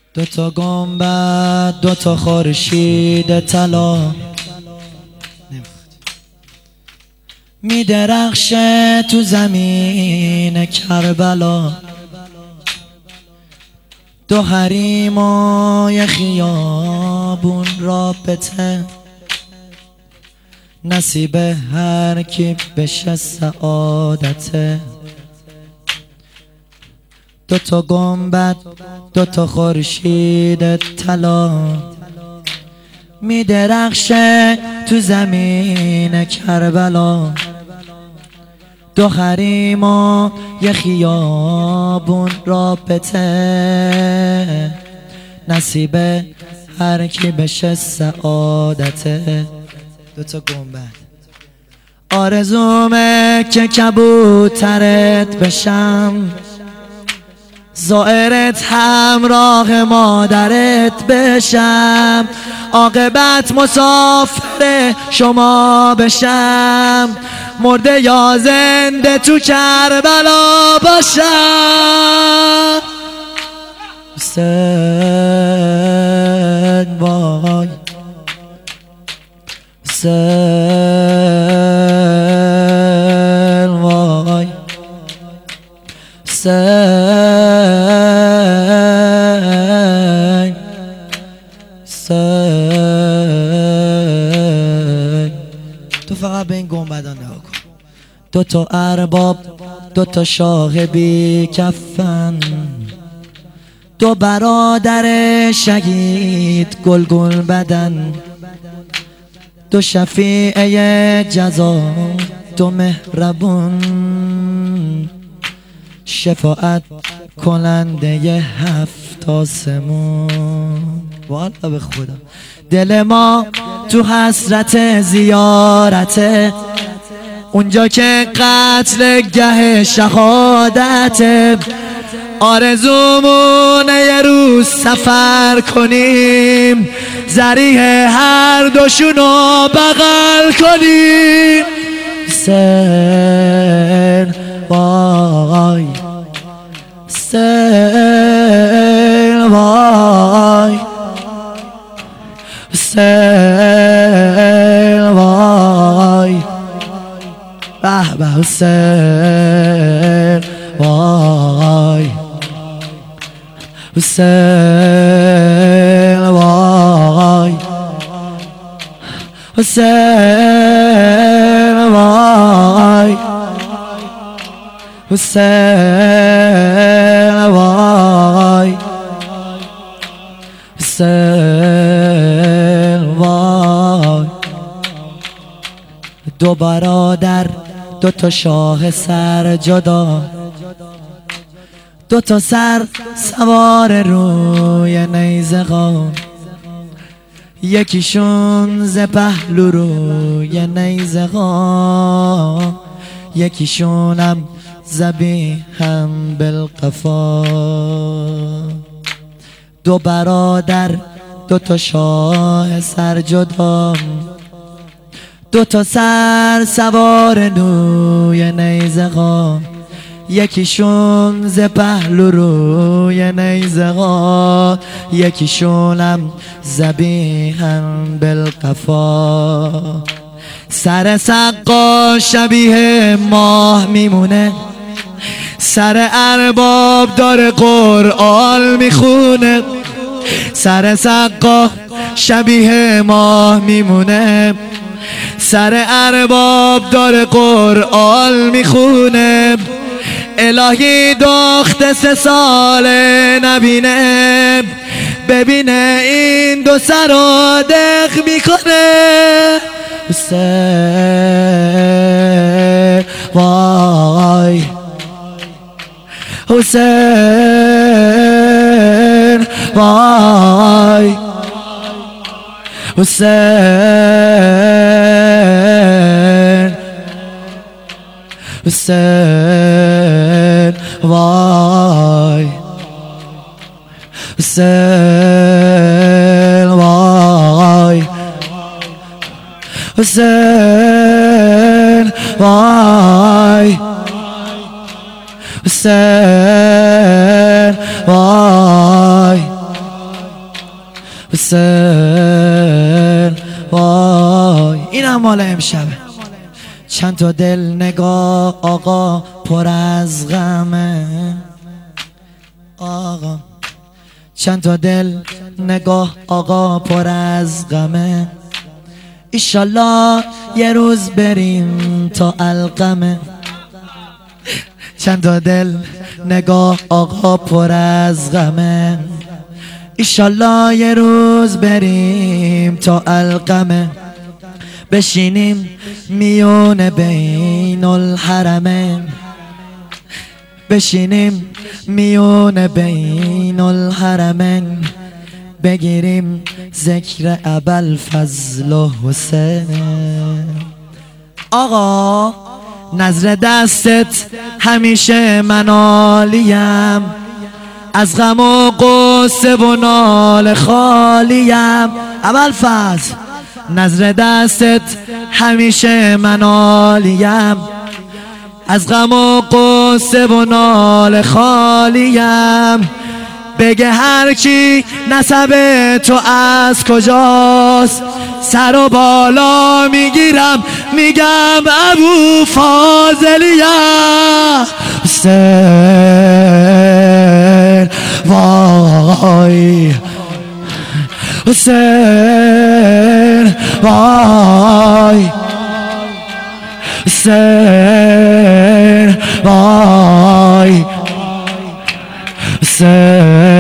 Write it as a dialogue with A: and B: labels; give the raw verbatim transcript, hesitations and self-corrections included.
A: دو تا گنبد دو تا خورشید طلا می درخشه تو زمین کربلا، دو حریمای خیابون رابطه، نصیب هر کی بشه سعادته. دو تا گنبد دو تا خورشید طلا می درخشه تو زمین کربلا، دو حریما یه خیابون رابطه، نصیب هر کی بشه سعادته. دو تا گنبد آرزومه که کبوترت بشم، زائرت همراه مادرت بشم، عاقبت مسافر شما بشم، مرده یا زنده تو کربلا باشم. حسین وای حسین وای حسین حسین. تو فقط به این گنبدان نگاه کن. دو تا ارباب دو تا شاه بی کفن، دو برادر شهید گل گل بدن، دو شفیع جزا دو مهربون، شفاعت کننده هفت آسمون. والا به خدا دل ما تو حسرت زیارته، اونجا که قتل گه شهادته، آرزومونه یه روز سفر کنیم، ذریح هر دوشونو بغل کنیم. حسین وای حسین وای حسین وای به به حسین وای حسین وای حسین وای حسین وای حسین وای. دو برادر دو تا شاه سر جدا، دو تا سر سوار روی نیزگان، یکیشون ز پهلو روی نیزگان، یکیشونم ذبیحم بالقفا. دو برادر دو تا شاه سر جدا، دو تا سر سوار روی نیزگان، یکیشون ز پهلو روی نیزگان، یکیشونم ذبیحم بالقفا. سر سقا شبیه ماه میمونه، سر ارباب داره قرآن میخونه، سر سقا شبیه ماه میمونه، سر ارباب داره قرآن میخونه. الهی دخت سه ساله نبینه، ببینه این دو سر رو دق میکنه. حسین وای حسین وای حسین حسین وای حسین وای حسین وای حسین وای حسین وای. این هم مال امشبه. چند تا دل نگاه آقا پر از غمه، آقا چند تا دل نگاه آقا پر از غمه. ایشالله یه روز بریم تا القمه. چند تا دل نگاه آقا پر از غمه. ایشالله یه روز بریم تا القمه، بشینیم میون بین الحرمین، بشینیم میون بین الحرمین، بگیریم ذکر ابوالفضل و حسین. آقا نظر دستت همیشه من عالیم، از غم و غصه و ناله خالیم. ابوالفضل نظر دستت همیشه من عالیم، از غم و غصه و ناله خالیم. بگه هر کی نسب تو از کجاست، سر و بالا میگیرم میگم ابو فاضلیه. حسین وای، حسین وای، حسین وای، حسین